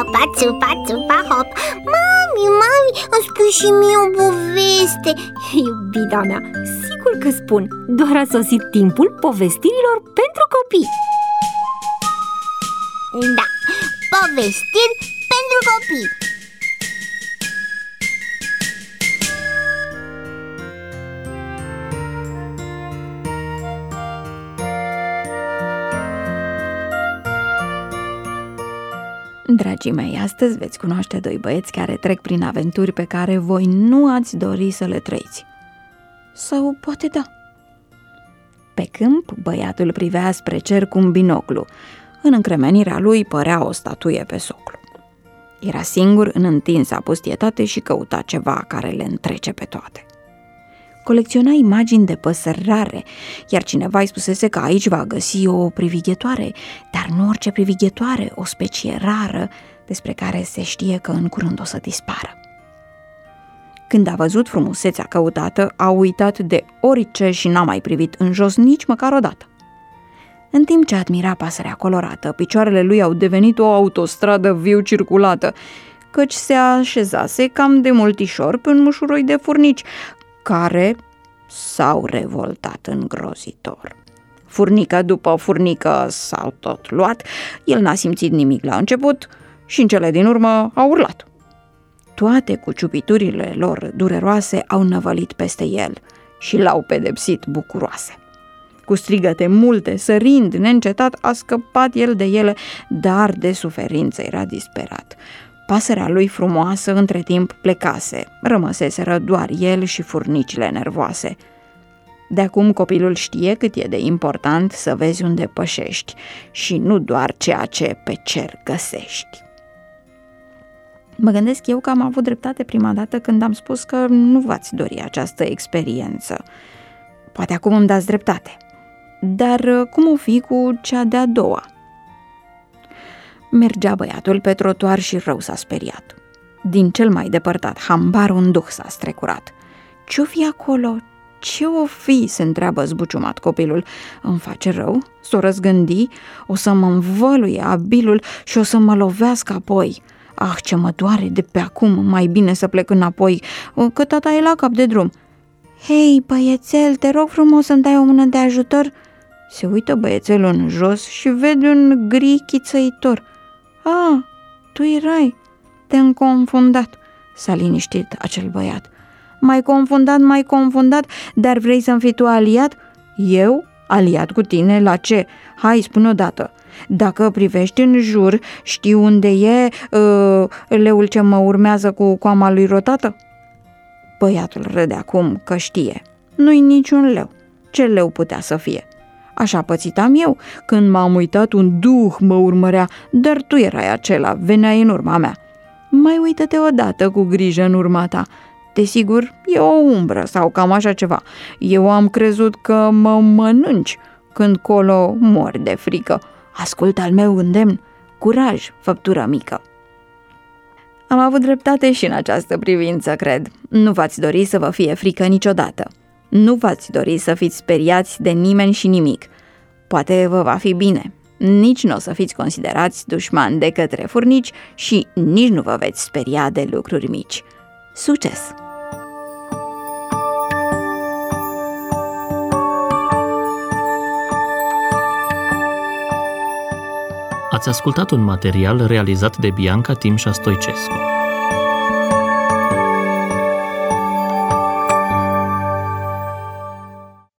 hopa, țupa, țupa, hop. Mami, îmi spui și mie o poveste. Iubita mea, sigur că spun. Doar a sosit timpul povestirilor pentru copii. Da, povestiri pentru copii. Dragii mei, astăzi veți cunoaște doi băieți care trec prin aventuri pe care voi nu ați dori să le trăiți. Sau poate da. Pe câmp, băiatul privea spre cer cu un binoclu. În încremenirea lui părea o statuie pe soclu. Era singur în întinsa pustietate și căuta ceva care le întrece pe toate. Colecționa imagini de păsări rare, iar cineva îi spusese că aici va găsi o privighetoare, dar nu orice privighetoare, o specie rară despre care se știe că în curând o să dispară. Când a văzut frumusețea căutată, a uitat de orice și n-a mai privit în jos nici măcar o dată. În timp ce admira pasărea colorată, picioarele lui au devenit o autostradă viu circulată, căci se așezase cam de multișor pe un mușuroi de furnici, care s-au revoltat îngrozitor. Furnică după furnică s-au tot luat, el n-a simțit nimic la început și în cele din urmă a urlat. Toate cuciupiturile lor dureroase au năvălit peste el și l-au pedepsit bucuroase. Cu strigăte multe, sărind neîncetat, a scăpat el de ele, dar de suferință era disperat. Pasărea lui frumoasă între timp plecase, rămăseseră doar el și furnicile nervoase. De acum copilul știe cât e de important să vezi unde pășești și nu doar ceea ce pe cer găsești. Mă gândesc eu că am avut dreptate prima dată când am spus că nu v-ați dori această experiență. Poate acum îmi dați dreptate. Dar cum o fi cu cea de-a doua? Mergea băiatul pe trotuar și rău s-a speriat. Din cel mai depărtat hambar un duh s-a strecurat. Ce-o fi acolo? Ce-o fi? Se întreabă zbuciumat copilul. Îmi face rău? S-o răzgândi? O să mă învăluie abilul și o să mă lovească apoi. Ah, ce mă doare de pe acum, mai bine să plec înapoi, că tata e la cap de drum. Hei, băiețel, te rog frumos să-mi dai o mână de ajutor? Se uită băiețelul în jos și vede un gri chițăitor. Ah, tu erai, te-am confundat, s-a liniștit acel băiat. M-ai confundat, dar vrei să-mi fii tu aliat? Eu? Aliat cu tine? La ce? Hai, spune odată. Dacă privești în jur, știi unde e leul ce mă urmează cu coama lui rotată? Băiatul râde acum că știe. Nu-i niciun leu. Ce leu putea să fie? Așa pățitam eu. Când m-am uitat, un duh mă urmărea, dar tu erai acela, veneai în urma mea. Mai uită-te odată cu grijă în urma ta. Desigur, e o umbră sau cam așa ceva. Eu am crezut că mă mănânci, când colo mori de frică. Ascultă al meu îndemn, curaj, făptură mică. Am avut dreptate și în această privință, cred. Nu v-ați dori să vă fie frică niciodată. Nu v-ați dori să fiți speriați de nimeni și nimic. Poate vă va fi bine. Nici nu o să fiți considerați dușmani de către furnici și nici nu vă veți speria de lucruri mici. Succes! Ați ascultat un material realizat de Bianca Timșa Stoicescu.